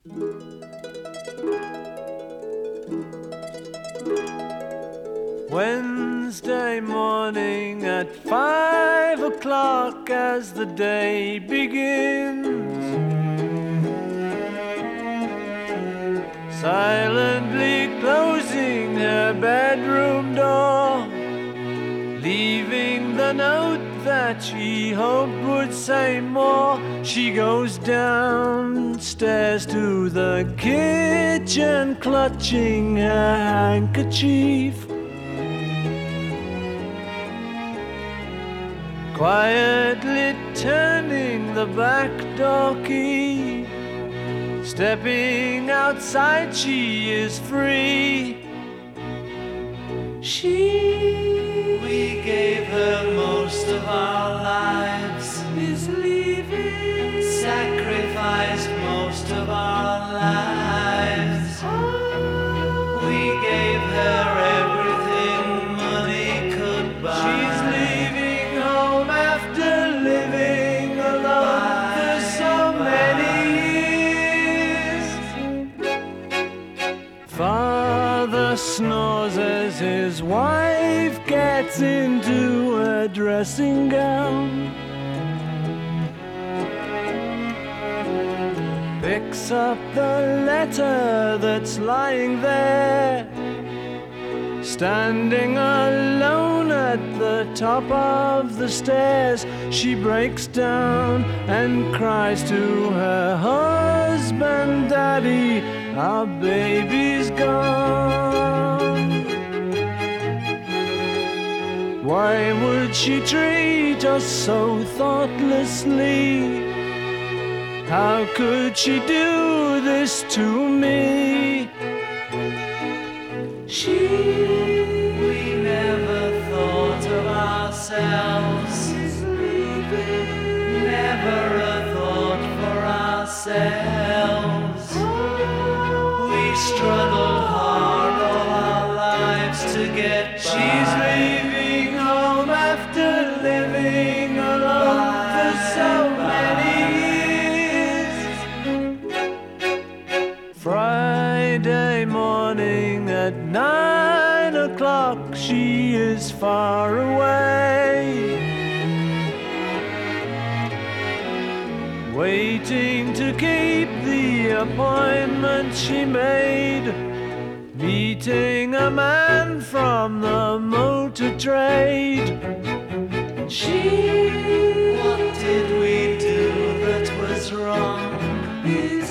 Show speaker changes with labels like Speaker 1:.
Speaker 1: Wednesday morning at 5 o'clock as the day begins, silently closing her bedroom door, leaving the note that she hoped would say more. She goes downstairs to the kitchen, clutching her handkerchief, quietly turning the back door key. Stepping outside, she is free.
Speaker 2: We gave her most of our lives,
Speaker 1: is leaving,
Speaker 2: sacrificed most of our lives. We gave her everything money could buy.
Speaker 1: She's leaving home after living alone for so many years. Father snores as his wife gets into a dressing gown, picks up the letter that's lying there. Standing alone at the top of the stairs, she breaks down and cries to her husband, "Daddy, our baby's gone." Why would she treat us so thoughtlessly? How could she do this to me?
Speaker 2: We never thought of ourselves, never a thought for ourselves. We struggled hard all our lives to get by.
Speaker 1: She's leaving home after living alone for so many years. Friday morning at 9 o'clock, she is far away, waiting to keep the appointment she made, meeting a man from the motor trade.
Speaker 2: What did we do that was wrong?
Speaker 1: Is